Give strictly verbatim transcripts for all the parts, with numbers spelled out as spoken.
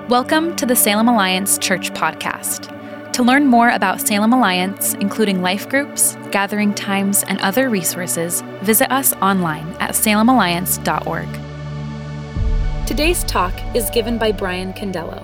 Welcome to the Salem Alliance Church Podcast. To learn more about Salem Alliance, including life groups, gathering times, and other resources, visit us online at salem alliance dot org. Today's talk is given by Brian Condello.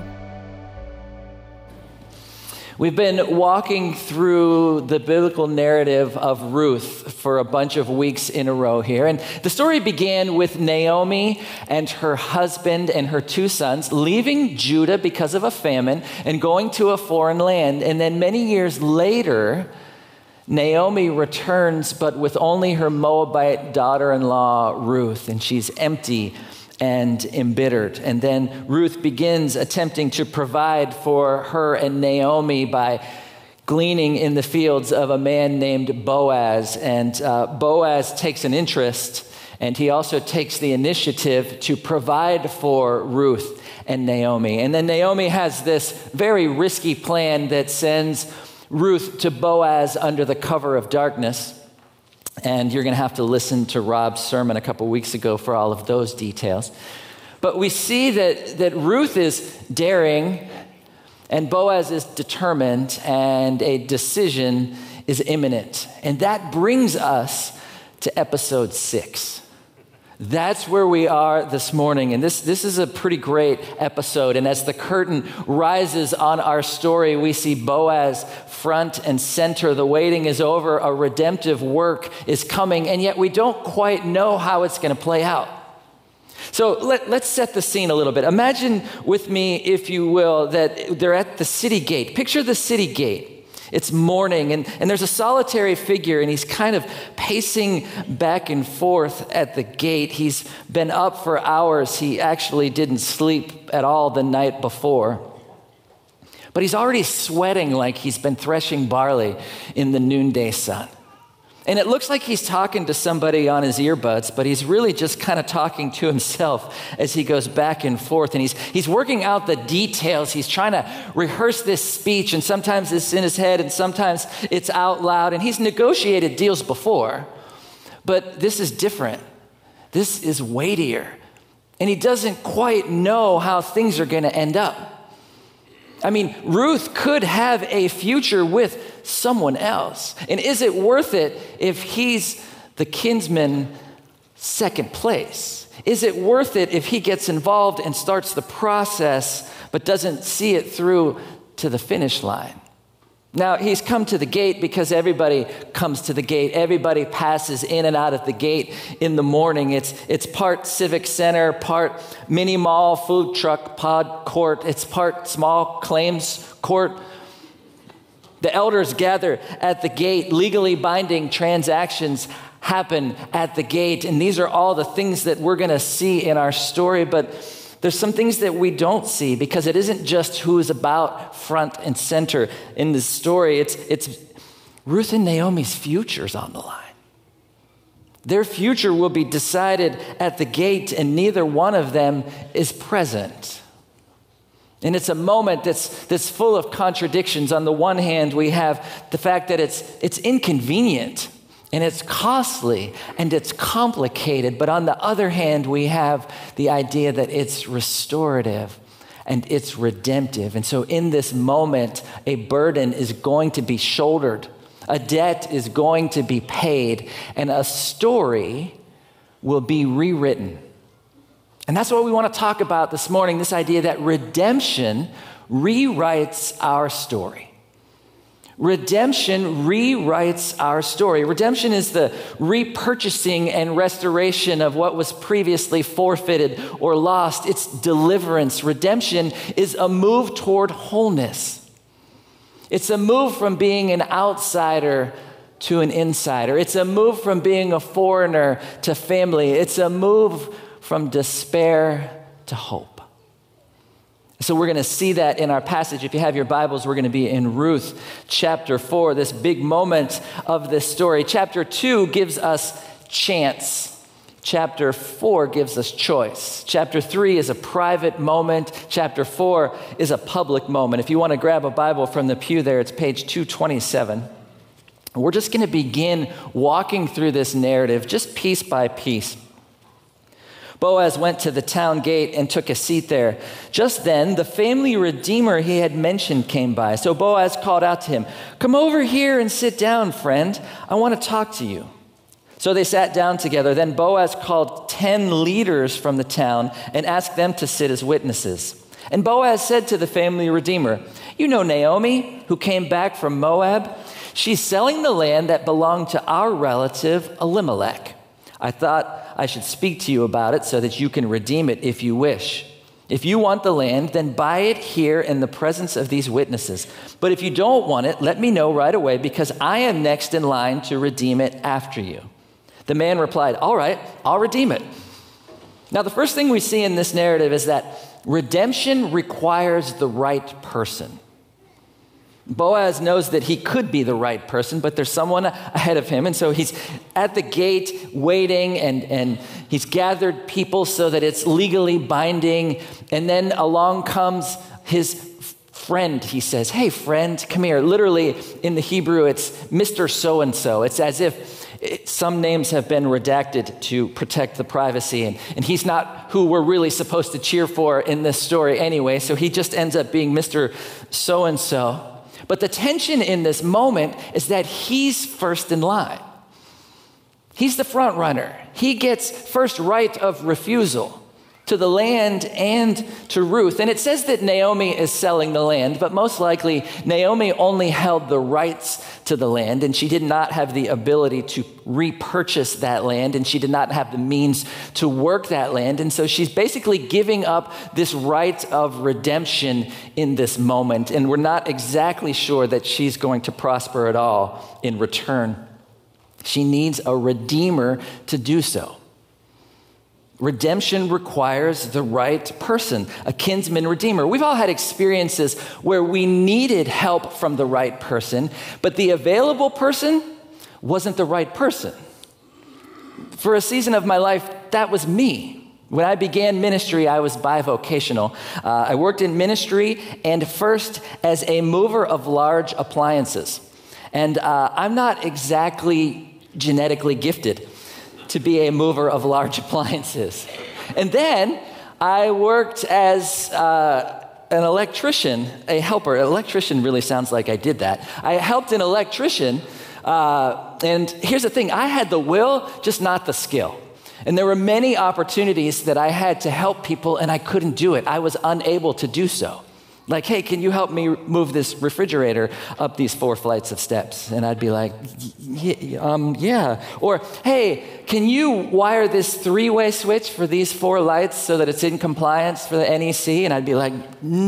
We've been walking through the biblical narrative of Ruth for a bunch of weeks in a row here. And the story began with Naomi and her husband and her two sons leaving Judah because of a famine and going to a foreign land. And then many years later, Naomi returns, but with only her Moabite daughter-in-law, Ruth, and she's empty and embittered. And then Ruth begins attempting to provide for her and Naomi by gleaning in the fields of a man named Boaz. And uh, Boaz takes an interest, and he also takes the initiative to provide for Ruth and Naomi. And then Naomi has this very risky plan that sends Ruth to Boaz under the cover of darkness. And you're going to have to listen to Rob's sermon a couple weeks ago for all of those details. But we see that, that Ruth is daring and Boaz is determined and a decision is imminent. And that brings us to episode six. That's where we are this morning. And this, this is a pretty great episode. And as the curtain rises on our story, we see Boaz front and center. The waiting is over. A redemptive work is coming. And yet we don't quite know how it's going to play out. So let, let's set the scene a little bit. Imagine with me, if you will, that they're at the city gate. Picture the city gate. It's morning, and, and there's a solitary figure, and he's kind of pacing back and forth at the gate. He's been up for hours. He actually didn't sleep at all the night before. But he's already sweating like he's been threshing barley in the noonday sun. And it looks like he's talking to somebody on his earbuds, but he's really just kind of talking to himself as he goes back and forth. And he's he's working out the details. He's trying to rehearse this speech, and sometimes it's in his head, and sometimes it's out loud. And he's negotiated deals before, but this is different. This is weightier. And he doesn't quite know how things are going to end up. I mean, Ruth could have a future with someone else. And is it worth it if he's the kinsman second place? Is it worth it if he gets involved and starts the process but doesn't see it through to the finish line? Now, he's come to the gate because everybody comes to the gate. Everybody passes in and out of the gate in the morning. It's it's part civic center, part mini mall, food truck, pod court. It's part small claims court. The elders gather at the gate. Legally binding transactions happen at the gate. And these are all the things that we're going to see in our story. But there's some things that we don't see because it isn't just who is about front and center in this story. It's, it's Ruth and Naomi's future's on the line. Their future will be decided at the gate, and neither one of them is present. And it's a moment that's, that's full of contradictions. On the one hand, we have the fact that it's, it's inconvenient, and it's costly, and it's complicated. But on the other hand, we have the idea that it's restorative and it's redemptive. And so in this moment, a burden is going to be shouldered. A debt is going to be paid, and a story will be rewritten. And that's what we want to talk about this morning, this idea that redemption rewrites our story. Redemption rewrites our story. Redemption is the repurchasing and restoration of what was previously forfeited or lost. It's deliverance. Redemption is a move toward wholeness. It's a move from being an outsider to an insider. It's a move from being a foreigner to family. It's a move from despair to hope. So we're going to see that in our passage. If you have your Bibles, we're going to be in Ruth chapter four, this big moment of this story. Chapter two gives us chance. Chapter four gives us choice. Chapter three is a private moment. Chapter four is a public moment. If you want to grab a Bible from the pew there, it's page two twenty-seven. We're just going to begin walking through this narrative just piece by piece. Boaz went to the town gate and took a seat there. Just then, the family redeemer he had mentioned came by. So Boaz called out to him, "Come over here and sit down, friend. I want to talk to you." So they sat down together. Then Boaz called ten leaders from the town and asked them to sit as witnesses. And Boaz said to the family redeemer, "You know Naomi, who came back from Moab? She's selling the land that belonged to our relative Elimelech. I thought I should speak to you about it so that you can redeem it if you wish. If you want the land, then buy it here in the presence of these witnesses. But if you don't want it, let me know right away, because I am next in line to redeem it after you." The man replied, "All right, I'll redeem it." Now, the first thing we see in this narrative is that redemption requires the right person. Boaz knows that he could be the right person, but there's someone ahead of him. And so he's at the gate waiting, and, and he's gathered people so that it's legally binding. And then along comes his friend. He says, "Hey, friend, come here." Literally, in the Hebrew, it's Mister So-and-so. It's as if it, some names have been redacted to protect the privacy. And, and he's not who we're really supposed to cheer for in this story anyway. So he just ends up being Mister So-and-so. But the tension in this moment is that he's first in line. He's the front runner. He gets first right of refusal to the land and to Ruth. And it says that Naomi is selling the land, but most likely Naomi only held the rights to the land, and she did not have the ability to repurchase that land, and she did not have the means to work that land. And so she's basically giving up this right of redemption in this moment, and we're not exactly sure that she's going to prosper at all in return. She needs a redeemer to do so. Redemption requires the right person, a kinsman redeemer. We've all had experiences where we needed help from the right person, but the available person wasn't the right person. For a season of my life, that was me. When I began ministry, I was bivocational. Uh, I worked in ministry and first as a mover of large appliances. And uh, I'm not exactly genetically gifted to be a mover of large appliances. And then I worked as uh, an electrician, a helper. An electrician really sounds like I did that. I helped an electrician, uh, and here's the thing, I had the will, just not the skill. And there were many opportunities that I had to help people, and I couldn't do it. I was unable to do so. Like, "Hey, can you help me move this refrigerator up these four flights of steps?" And I'd be like, yeah, um, yeah. Or, "Hey, can you wire this three-way switch for these four lights so that it's in compliance for the N E C? And I'd be like,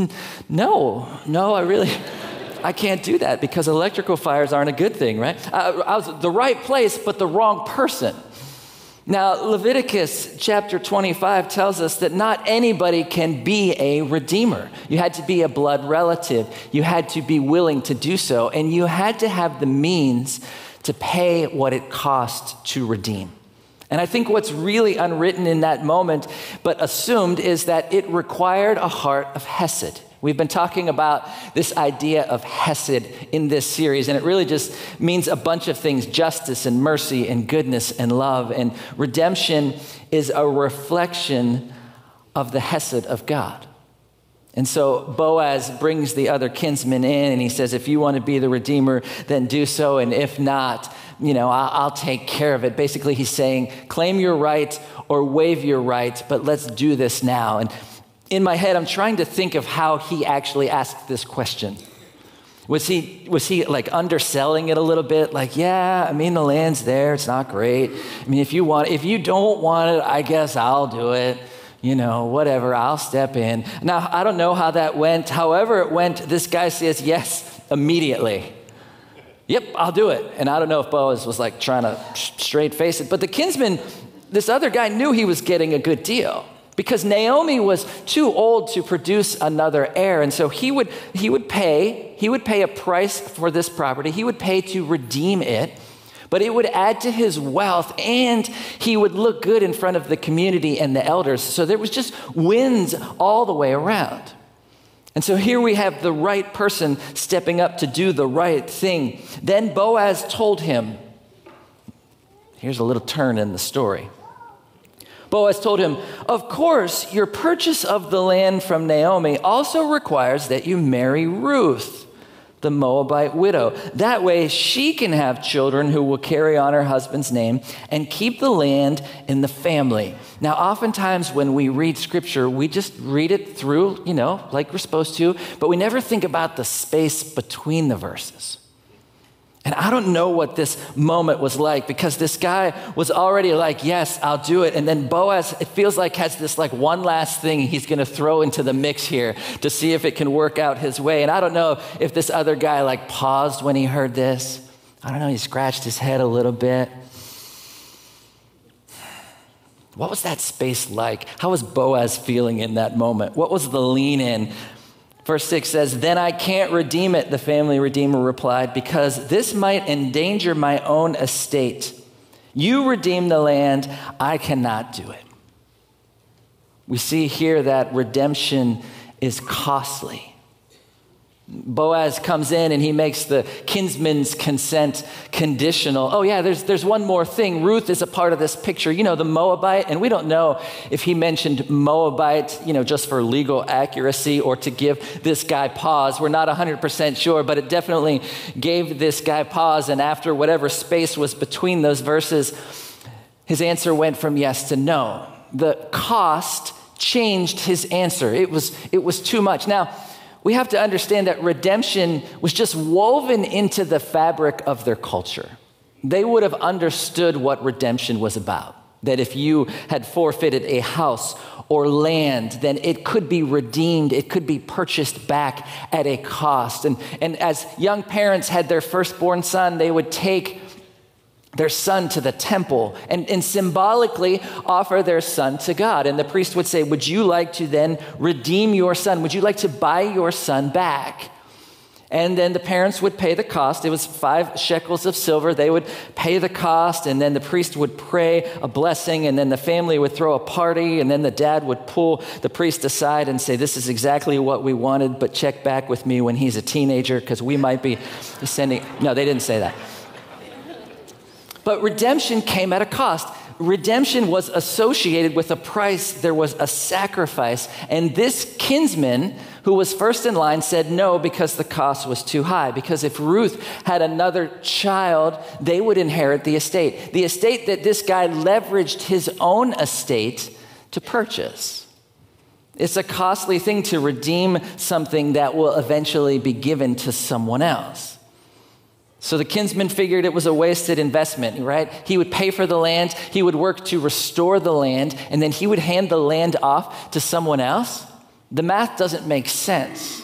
no, no, I really, I can't do that, because electrical fires aren't a good thing, right? Uh, I was the right place, but the wrong person. Now, Leviticus chapter twenty-five tells us that not anybody can be a redeemer. You had to be a blood relative. You had to be willing to do so, and you had to have the means to pay what it cost to redeem. And I think what's really unwritten in that moment, but assumed, is that it required a heart of hesed. We've been talking about this idea of hesed in this series, and it really just means a bunch of things: justice and mercy and goodness and love. And redemption is a reflection of the hesed of God. And so Boaz brings the other kinsman in, and he says, "If you want to be the redeemer, then do so. And if not, you know, I'll, I'll take care of it." Basically, he's saying, claim your right or waive your right, but let's do this now. And in my head, I'm trying to think of how he actually asked this question. Was he, was he like underselling it a little bit? Like, yeah, I mean, the land's there. It's not great. I mean, if you want, if you don't want it, I guess I'll do it. You know, whatever, I'll step in. Now, I don't know how that went. However it went, this guy says yes immediately. Yep, I'll do it. And I don't know if Boaz was like trying to straight face it, but the kinsman, this other guy, knew he was getting a good deal, because Naomi was too old to produce another heir. And so he would, he would pay, he would pay a price for this property. He would pay to redeem it, but it would add to his wealth, and he would look good in front of the community and the elders. So there was just wins all the way around. And so here we have the right person stepping up to do the right thing. Then Boaz told him, here's a little turn in the story. Boaz told him, "Of course, your purchase of the land from Naomi also requires that you marry Ruth, the Moabite widow. That way she can have children who will carry on her husband's name and keep the land in the family." Now, oftentimes when we read scripture, we just read it through, you know, like we're supposed to, but we never think about the space between the verses. And I don't know what this moment was like, because this guy was already like, yes, I'll do it. And then Boaz, it feels like, has this like one last thing he's going to throw into the mix here to see if it can work out his way. And I don't know if this other guy like paused when he heard this. I don't know. He scratched his head a little bit. What was that space like? How was Boaz feeling in that moment? What was the lean in? Verse six says, "Then I can't redeem it," the family redeemer replied, "because this might endanger my own estate. You redeem the land, I cannot do it." We see here that redemption is costly. Boaz comes in and he makes the kinsman's consent conditional. Oh yeah, there's there's one more thing. Ruth is a part of this picture. You know, the Moabite, and we don't know if he mentioned Moabite, you know, just for legal accuracy or to give this guy pause. We're not one hundred percent sure, but it definitely gave this guy pause. And after whatever space was between those verses, his answer went from yes to no. The cost changed his answer. It was it was too much. Now, we have to understand that redemption was just woven into the fabric of their culture. They would have understood what redemption was about. That if you had forfeited a house or land, then it could be redeemed. It could be purchased back at a cost. And, and as young parents had their firstborn son, they would take their son to the temple and, and symbolically offer their son to God. And the priest would say, "Would you like to then redeem your son? Would you like to buy your son back?" And then the parents would pay the cost. It was five shekels of silver. They would pay the cost, and then the priest would pray a blessing, and then the family would throw a party, and then the dad would pull the priest aside and say, "This is exactly what we wanted, but check back with me when he's a teenager, because we might be sending..." No, they didn't say that. But redemption came at a cost. Redemption was associated with a price. There was a sacrifice. And this kinsman, who was first in line, said no because the cost was too high. Because if Ruth had another child, they would inherit the estate. The estate that this guy leveraged his own estate to purchase. It's a costly thing to redeem something that will eventually be given to someone else. So the kinsman figured it was a wasted investment, right? He would pay for the land, he would work to restore the land, and then he would hand the land off to someone else. The math doesn't make sense.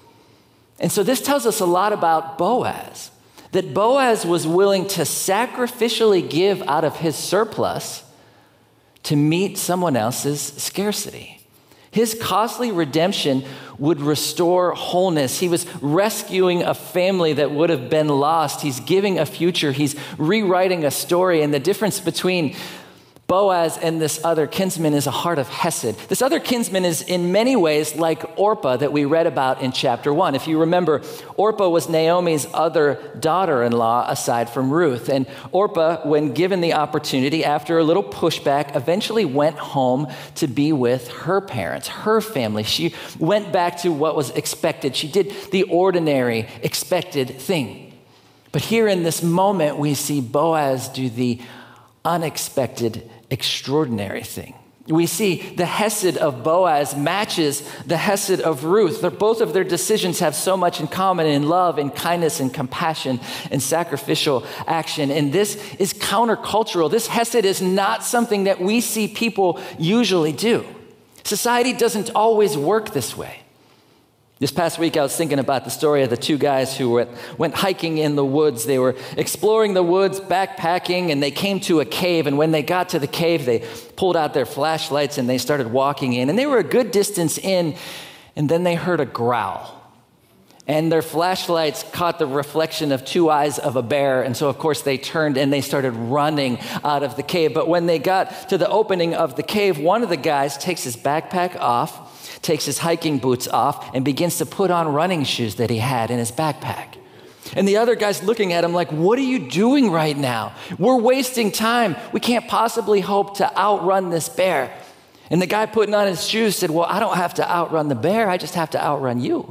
And so this tells us a lot about Boaz, that Boaz was willing to sacrificially give out of his surplus to meet someone else's scarcity. His costly redemption would restore wholeness. He was rescuing a family that would have been lost. He's giving a future. He's rewriting a story. And the difference between Boaz and this other kinsman is a heart of hesed. This other kinsman is in many ways like Orpah that we read about in chapter one. If you remember, Orpah was Naomi's other daughter-in-law aside from Ruth. And Orpah, when given the opportunity, after a little pushback, eventually went home to be with her parents, her family. She went back to what was expected. She did the ordinary, expected thing. But here in this moment, we see Boaz do the unexpected, extraordinary thing. We see the hesed of Boaz matches the hesed of Ruth. They're, both of their decisions have so much in common in love and kindness and compassion and sacrificial action. And this is countercultural. This hesed is not something that we see people usually do. Society doesn't always work this way. This past week, I was thinking about the story of the two guys who went, went hiking in the woods. They were exploring the woods, backpacking, and they came to a cave. And when they got to the cave, they pulled out their flashlights and they started walking in. And they were a good distance in, and then they heard a growl. And their flashlights caught the reflection of two eyes of a bear. And so, of course, they turned and they started running out of the cave. But when they got to the opening of the cave, one of the guys takes his backpack off, takes his hiking boots off, and begins to put on running shoes that he had in his backpack. And the other guy's looking at him like, what are you doing right now? We're wasting time. We can't possibly hope to outrun this bear. And the guy putting on his shoes said, well, I don't have to outrun the bear. I just have to outrun you.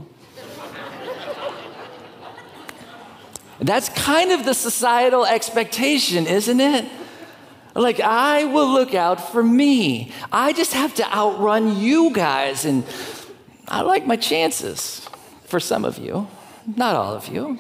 That's kind of the societal expectation, isn't it? Like, I will look out for me. I just have to outrun you guys. And I like my chances for some of you, not all of you.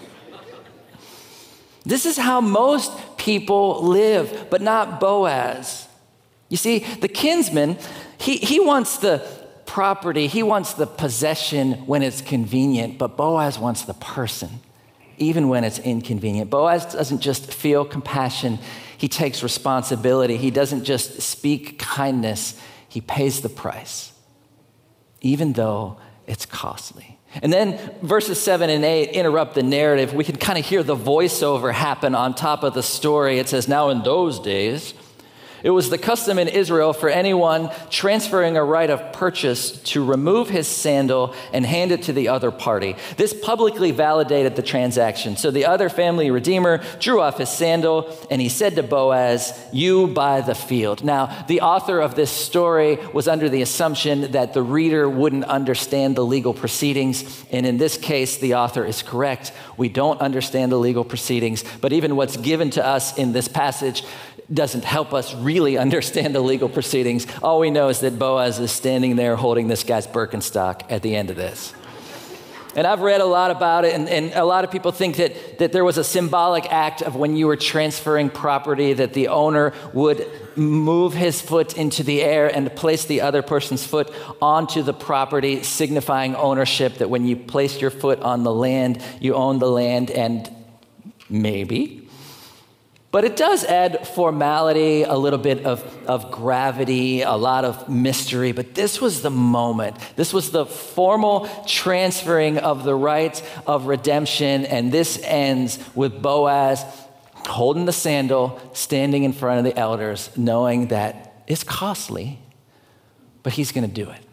This is how most people live, but not Boaz. You see, the kinsman, he, he wants the property, he wants the possession when it's convenient, but Boaz wants the person, even when it's inconvenient. Boaz doesn't just feel compassion, he takes responsibility. He doesn't just speak kindness, he pays the price, even though it's costly. And then verses seven and eight interrupt the narrative. We can kind of hear the voiceover happen on top of the story. It says, now in those days, it was the custom in Israel for anyone transferring a right of purchase to remove his sandal and hand it to the other party. This publicly validated the transaction. So the other family redeemer drew off his sandal and he said to Boaz, you buy the field. Now, the author of this story was under the assumption that the reader wouldn't understand the legal proceedings. And in this case, the author is correct. We don't understand the legal proceedings, but even what's given to us in this passage doesn't help us really understand the legal proceedings. All we know is that Boaz is standing there holding this guy's Birkenstock at the end of this. And I've read a lot about it, and, and a lot of people think that, that there was a symbolic act of when you were transferring property, that the owner would move his foot into the air and place the other person's foot onto the property, signifying ownership, that when you placed your foot on the land, you own the land, and maybe. But it does add formality, a little bit of, of gravity, a lot of mystery. But this was the moment. This was the formal transferring of the rights of redemption. And this ends with Boaz holding the sandal, standing in front of the elders, knowing that it's costly, but he's going to do it.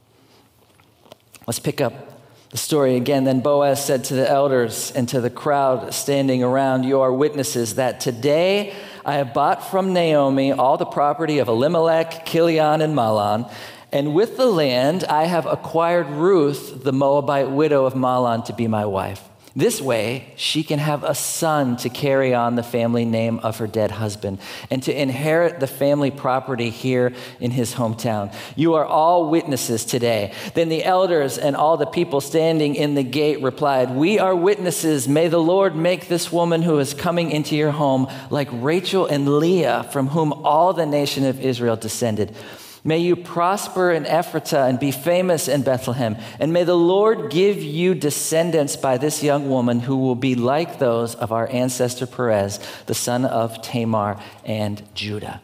Let's pick up the story again. Then Boaz said to the elders and to the crowd standing around, you are witnesses that today I have bought from Naomi all the property of Elimelech, Kilion, and Mahlon, and with the land I have acquired Ruth, the Moabite widow of Mahlon, to be my wife. This way, she can have a son to carry on the family name of her dead husband and to inherit the family property here in his hometown. You are all witnesses today. Then the elders and all the people standing in the gate replied, we are witnesses. May the Lord make this woman who is coming into your home like Rachel and Leah, from whom all the nation of Israel descended. May you prosper in Ephratah and be famous in Bethlehem. And may the Lord give you descendants by this young woman who will be like those of our ancestor Perez, the son of Tamar and Judah.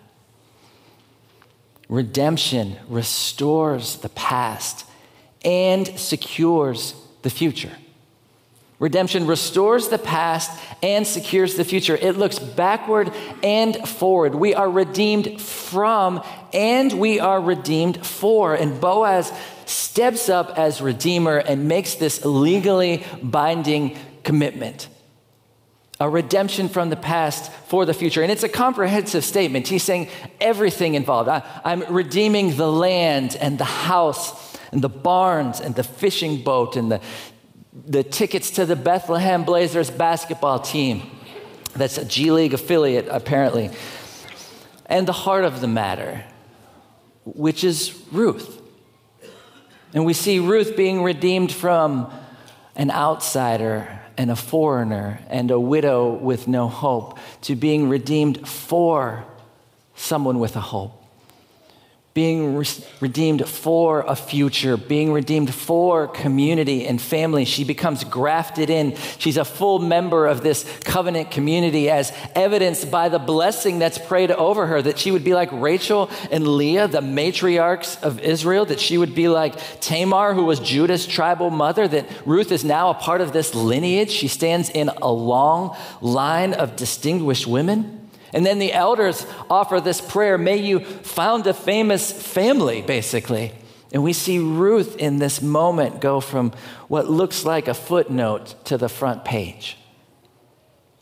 Redemption restores the past and secures the future. Redemption restores the past and secures the future. It looks backward and forward. We are redeemed from and we are redeemed for. And Boaz steps up as redeemer and makes this legally binding commitment. A redemption from the past for the future. And it's a comprehensive statement. He's saying everything involved. I, I'm redeeming the land and the house and the barns and the fishing boat and the the tickets to the Bethlehem Blazers basketball team. That's a G League affiliate, apparently. And the heart of the matter, which is Ruth. And we see Ruth being redeemed from an outsider and a foreigner and a widow with no hope to being redeemed for someone with a hope. Being re- redeemed for a future, being redeemed for community and family. She becomes grafted in. She's a full member of this covenant community, as evidenced by the blessing that's prayed over her, that she would be like Rachel and Leah, the matriarchs of Israel, that she would be like Tamar, who was Judah's tribal mother, that Ruth is now a part of this lineage. She stands in a long line of distinguished women. And then the elders offer this prayer, may you found a famous family, basically. And we see Ruth in this moment go from what looks like a footnote to the front page.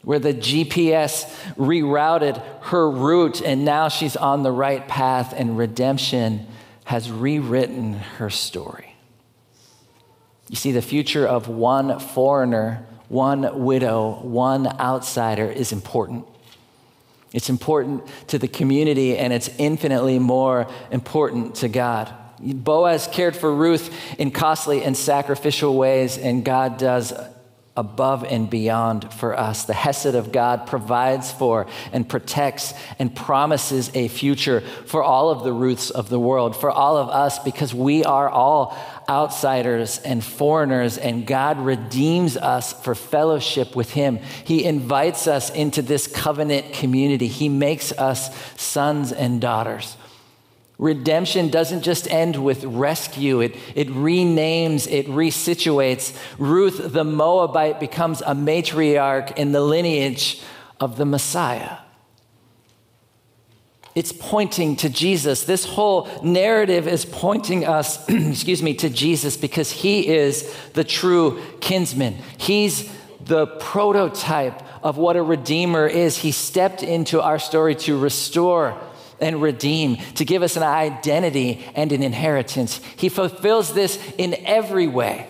where the G P S rerouted her route and now she's on the right path, and redemption has rewritten her story. You see, the future of one foreigner, one widow, one outsider is important. It's important to the community, and it's infinitely more important to God. Boaz cared for Ruth in costly and sacrificial ways, and God does above and beyond for us. The Hesed of God provides for and protects and promises a future for all of the Ruths of the world, for all of us, because we are all outsiders and foreigners, and God redeems us for fellowship with him. He invites us into this covenant community. He makes us sons and daughters. Redemption doesn't just end with rescue. It, it renames, it resituates. Ruth the Moabite becomes a matriarch in the lineage of the Messiah. It's pointing to Jesus. This whole narrative is pointing us, excuse me, to Jesus, because he is the true kinsman. He's the prototype of what a redeemer is. He stepped into our story to restore and redeem, to give us an identity and an inheritance. He fulfills this in every way.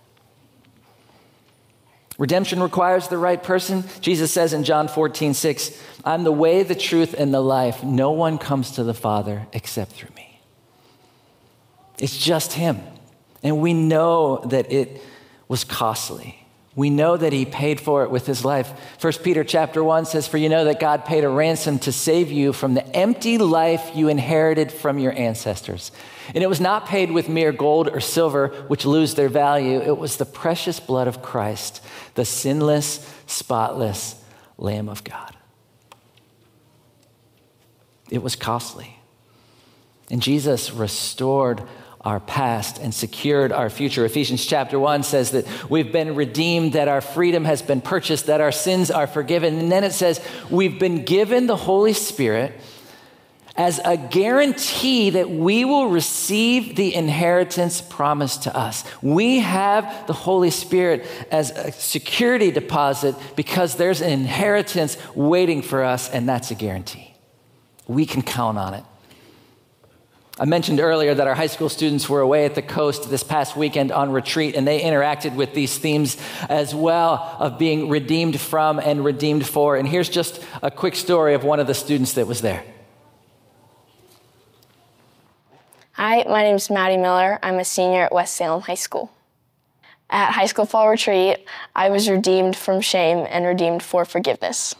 Redemption requires the right person. Jesus says in John fourteen six, I'm the way, the truth, and the life. No one comes to the Father except through me. It's just him. And we know that it was costly. We know that he paid for it with his life. First Peter chapter one says, for you know that God paid a ransom to save you from the empty life you inherited from your ancestors. And it was not paid with mere gold or silver, which lose their value. It was the precious blood of Christ, the sinless, spotless Lamb of God. It was costly. And Jesus restored our past and secured our future. Ephesians chapter one says that we've been redeemed, that our freedom has been purchased, that our sins are forgiven. And then it says we've been given the Holy Spirit as a guarantee that we will receive the inheritance promised to us. We have the Holy Spirit as a security deposit because there's an inheritance waiting for us, and that's a guarantee. We can count on it. I mentioned earlier that our high school students were away at the coast this past weekend on retreat, and they interacted with these themes as well of being redeemed from and redeemed for. And here's just a quick story of one of the students that was there. Hi, my name is Maddie Miller. I'm a senior at West Salem High School. At High School Fall Retreat, I was redeemed from shame and redeemed for forgiveness.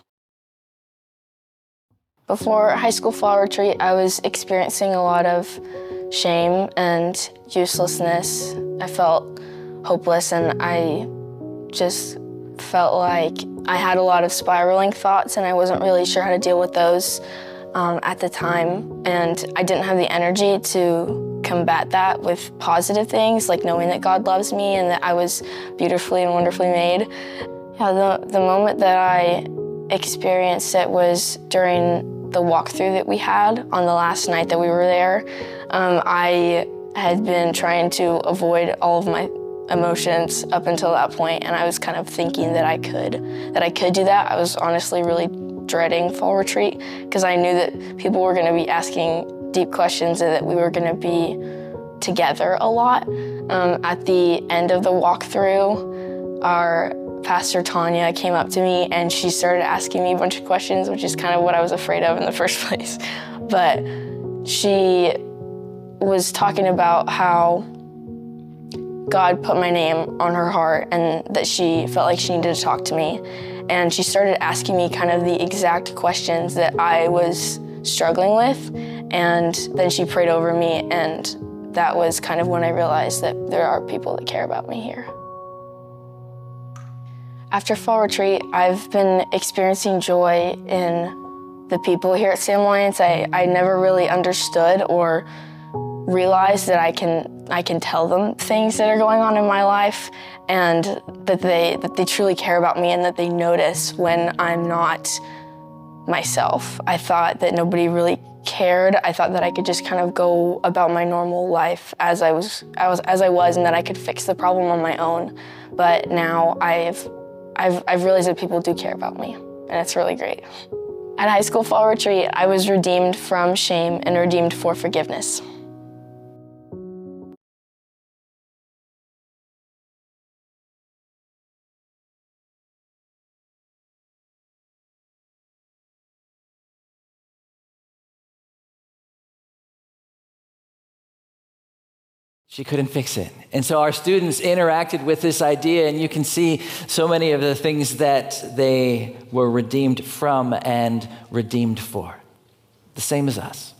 Before High School Fall Retreat, I was experiencing a lot of shame and uselessness. I felt hopeless, and I just felt like I had a lot of spiraling thoughts, and I wasn't really sure how to deal with those um, at the time. And I didn't have the energy to combat that with positive things, like knowing that God loves me and that I was beautifully and wonderfully made. Yeah, the, the moment that I experienced it was during the walkthrough that we had on the last night that we were there. Um, I had been trying to avoid all of my emotions up until that point, and I was kind of thinking that I could, that I could do that. I was honestly really dreading Fall Retreat because I knew that people were gonna be asking deep questions and that we were gonna be together a lot. Um, at the end of the walkthrough, our Pastor Tanya came up to me and she started asking me a bunch of questions, which is kind of what I was afraid of in the first place. But she was talking about how God put my name on her heart and that she felt like she needed to talk to me. And she started asking me kind of the exact questions that I was struggling with. And then she prayed over me, and that was kind of when I realized that there are people that care about me here. After Fall Retreat, I've been experiencing joy in the people here at Salem Alliance. I, I never really understood or realized that I can I can tell them things that are going on in my life, and that they that they truly care about me and that they notice when I'm not myself. I thought that nobody really cared. I thought that I could just kind of go about my normal life as I was, I was as I was, and that I could fix the problem on my own. But now I've I've, I've realized that people do care about me, and it's really great. At High School Fall Retreat, I was redeemed from shame and redeemed for forgiveness. She couldn't fix it. And so our students interacted with this idea, and you can see so many of the things that they were redeemed from and redeemed for. The same as us.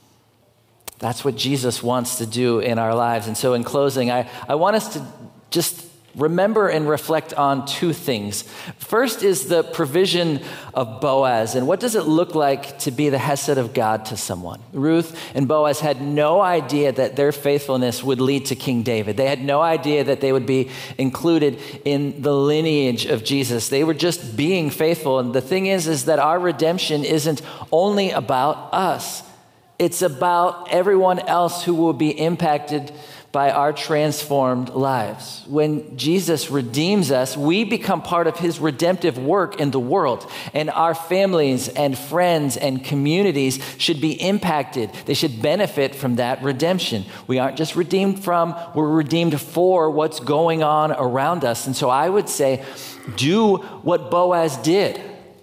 That's what Jesus wants to do in our lives. And so in closing, I, I want us to just remember and reflect on two things. First is the provision of Boaz. And what does it look like to be the Hesed of God to someone? Ruth and Boaz had no idea that their faithfulness would lead to King David. They had no idea that they would be included in the lineage of Jesus. They were just being faithful. And the thing is, is that our redemption isn't only about us. It's about everyone else who will be impacted by our transformed lives. When Jesus redeems us, we become part of his redemptive work in the world. And our families and friends and communities should be impacted. They should benefit from that redemption. We aren't just redeemed from, we're redeemed for what's going on around us. And so I would say, do what Boaz did.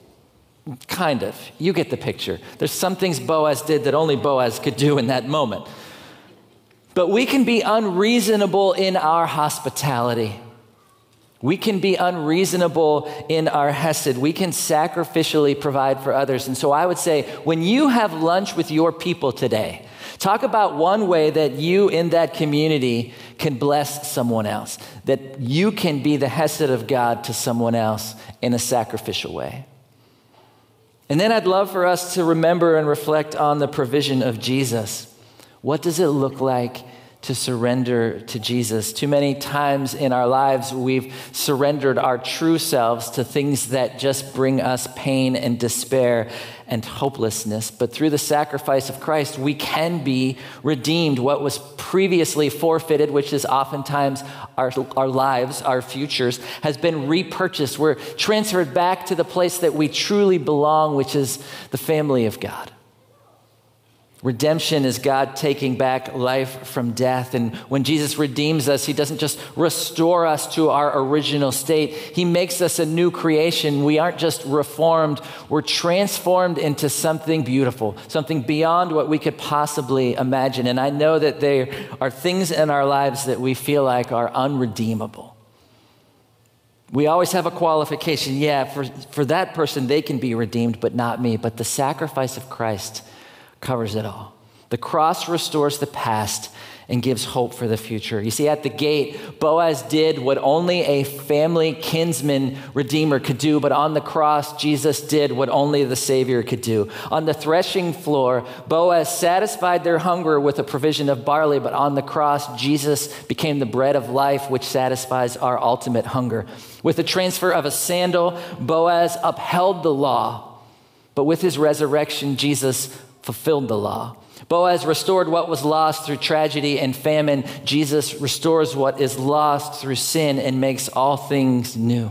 Kind of. You get the picture. There's some things Boaz did that only Boaz could do in that moment. But we can be unreasonable in our hospitality. We can be unreasonable in our hesed. We can sacrificially provide for others. And so I would say, when you have lunch with your people today, talk about one way that you in that community can bless someone else, that you can be the hesed of God to someone else in a sacrificial way. And then I'd love for us to remember and reflect on the provision of Jesus. What does it look like to surrender to Jesus? Too many times in our lives, we've surrendered our true selves to things that just bring us pain and despair and hopelessness. But through the sacrifice of Christ, we can be redeemed. What was previously forfeited, which is oftentimes our, our lives, our futures, has been repurchased. We're transferred back to the place that we truly belong, which is the family of God. Redemption is God taking back life from death. And when Jesus redeems us, he doesn't just restore us to our original state. He makes us a new creation. We aren't just reformed. We're transformed into something beautiful, something beyond what we could possibly imagine. And I know that there are things in our lives that we feel like are unredeemable. We always have a qualification. Yeah, for, for that person, they can be redeemed, but not me. But the sacrifice of Christ covers it all. The cross restores the past and gives hope for the future. You see, at the gate, Boaz did what only a family kinsman redeemer could do, but on the cross, Jesus did what only the Savior could do. On the threshing floor, Boaz satisfied their hunger with a provision of barley, but on the cross, Jesus became the bread of life, which satisfies our ultimate hunger. With the transfer of a sandal, Boaz upheld the law, but with his resurrection, Jesus fulfilled the law. Boaz restored what was lost through tragedy and famine. Jesus restores what is lost through sin and makes all things new.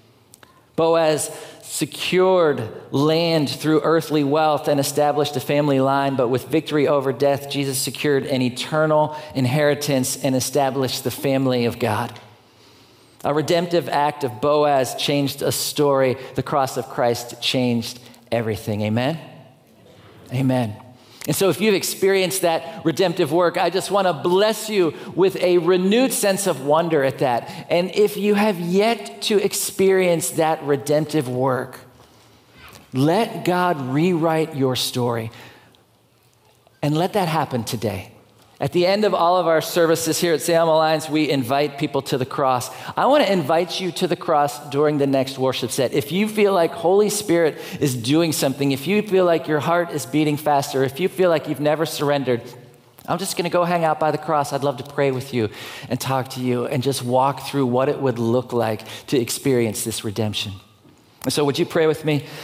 Boaz secured land through earthly wealth and established a family line, but with victory over death, Jesus secured an eternal inheritance and established the family of God. A redemptive act of Boaz changed a story. The cross of Christ changed everything. Amen? Amen. And so if you've experienced that redemptive work, I just want to bless you with a renewed sense of wonder at that. And if you have yet to experience that redemptive work, let God rewrite your story. And let that happen today. At the end of all of our services here at Salem Alliance, we invite people to the cross. I want to invite you to the cross during the next worship set. If you feel like Holy Spirit is doing something, if you feel like your heart is beating faster, if you feel like you've never surrendered, I'm just going to go hang out by the cross. I'd love to pray with you and talk to you and just walk through what it would look like to experience this redemption. And so would you pray with me?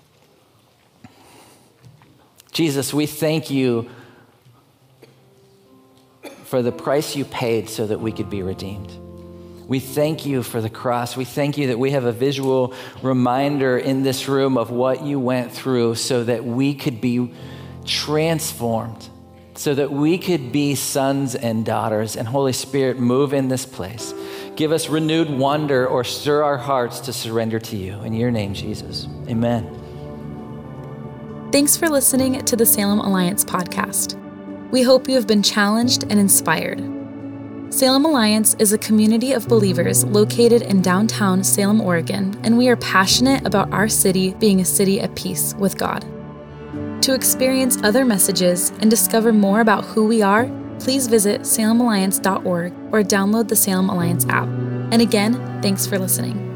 Jesus, we thank you for the price you paid so that we could be redeemed. We thank you for the cross. We thank you that we have a visual reminder in this room of what you went through so that we could be transformed, so that we could be sons and daughters. And Holy Spirit, move in this place. Give us renewed wonder or stir our hearts to surrender to you. In your name, Jesus. Amen. Thanks for listening to the Salem Alliance podcast. We hope you have been challenged and inspired. Salem Alliance is a community of believers located in downtown Salem, Oregon, and we are passionate about our city being a city at peace with God. To experience other messages and discover more about who we are, please visit salem alliance dot org or download the Salem Alliance app. And again, thanks for listening.